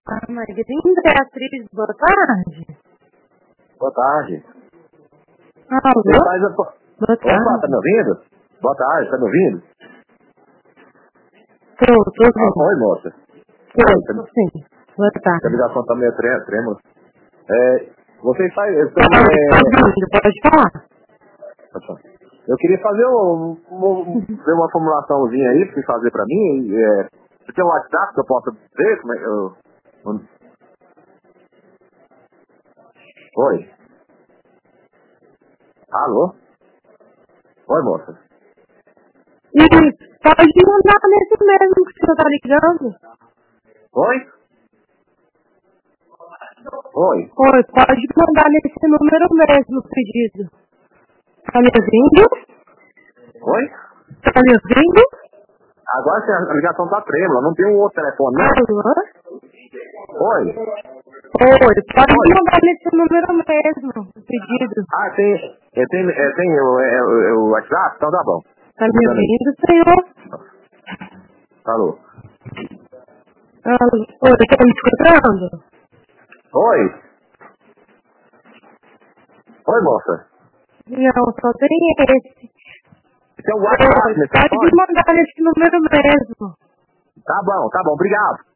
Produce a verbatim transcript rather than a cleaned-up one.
Ah, Magrinda, Beatriz, boa tarde. Boa tarde. Alô? Você faz a... Boa Opa, tarde. tá me ouvindo? Boa tarde, tá me ouvindo? Tô, tô Ah, ouvindo. oi, moça. Tô, Oi, tá... tô sim. Boa a tarde. ligação tá meio trê- trêmula. É, vocês fazem... Eu, Tá ouvindo, pode falar? eu queria fazer um, um, ver uma formulaçãozinha aí pra você fazer pra mim. É, você tem um WhatsApp que eu possa ver? Como é que eu... um- Oi. Alô? Oi, moça. E pode mandar nesse mesmo que você tá ligando. Oi? Oi. Oi, pode mandar nesse número mesmo o pedido. Tá me ouvindo? Oi? Tá me ouvindo? Agora que a ligação tá trêmula, não tem um outro telefone, não? Alô? Oi? Oi, pode Oi? mandar nesse número mesmo o pedido. Ah, tem, é, tem, é, tem o, é, o, o WhatsApp? Então tá bom. Tá Tô me mandando aí. ouvindo, senhor? Alô? Alô? Oi, tá me escutando? Oi? Oi, moça. Não, só tem esse. Tem um WhatsApp Oi, nesse pode me telefone? mandar nesse número mesmo. Tá bom, tá bom. Obrigado.